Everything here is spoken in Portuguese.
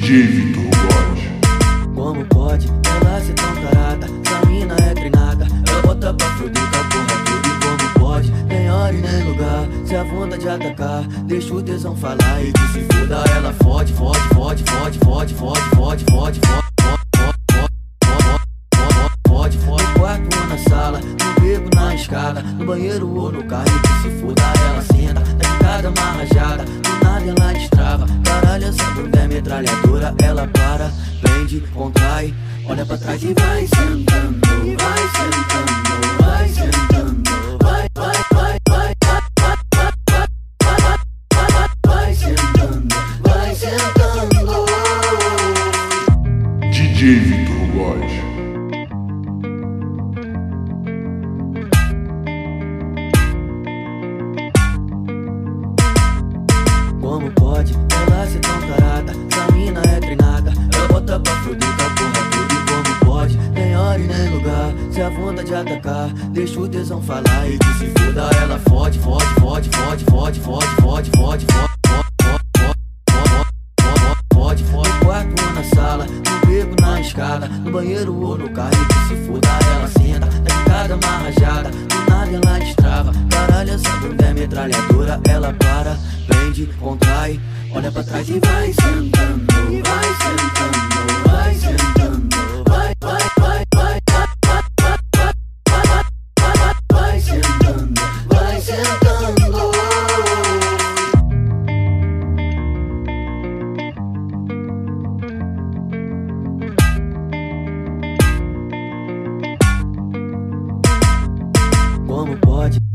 Vitor God. Como pode ela ser tão tarada? Essa mina é treinada, ela bota pra fuder com a porra toda. E como pode, nem hora e nem lugar, se a vontade de atacar, deixa o tesão falar. E que se foda, ela fode, fode, fode, fode, fode, fode, fode, fode, fode. No quarto ou na sala, no beco, na escada, no banheiro ou no carro. E que se foda, ela senta, da escada marrajada, do nada ela destrava. Caralho, essa bunda é metralhadora, ela para, prende, contrai, olha pra trás e vai sentando, vai sentando, vai sentando, vai, vai, vai, vai, vai sentando, vai sentando. Vitor God. Como pode ela ser tão tarada? Essa mina é treinada, ela bota pra fuder com a porra toda. E como pode, nem hora e nem lugar, se a vontade de atacar, deixa o tesão falar. E que se foda, ela fode, fode, fode, fode, fode, fode, fode, fode, fode, fode. No quarto ou na sala, no beco, na escada, no banheiro ou no carro. E que se foda, ela senta, da escada marrajada, do nada ela destrava. Caralho, essa bunda é metralhadora, ela para, prende, contrai, olha pra trás e vai sentando, vai sentando, vai sentando, vai, vai, vai, vai, vai sentando, vai sentando. Como pode